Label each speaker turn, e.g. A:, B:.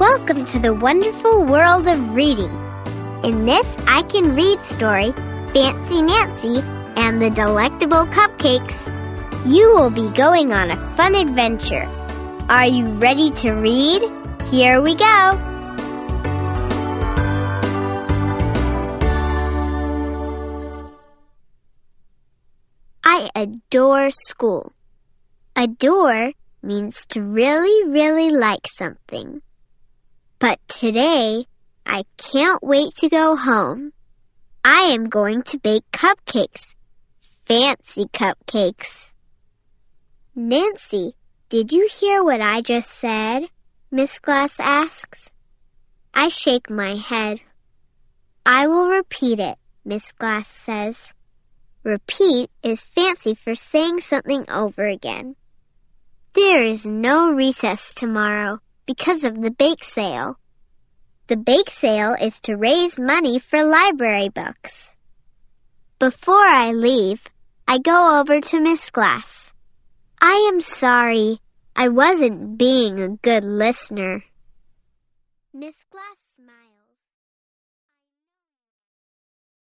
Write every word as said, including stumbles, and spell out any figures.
A: Welcome to the wonderful world of reading. In this I Can Read story, Fancy Nancy and the Delectable Cupcakes, you will be going on a fun adventure. Are you ready to read? Here we go! I adore school. Adore means to really, really like something. But today, I can't wait to go home. I am going to bake cupcakes. Fancy cupcakes. Nancy, did you hear what I just said? Miss Glass asks. I shake my head. I will repeat it, Miss Glass says. Repeat is fancy for saying something over again. There is no recess tomorrow because of the bake sale. The bake sale is to raise money for library books. Before I leave, I go over to Miss Glass. I am sorry, I wasn't being a good listener. Miss Glass smiled.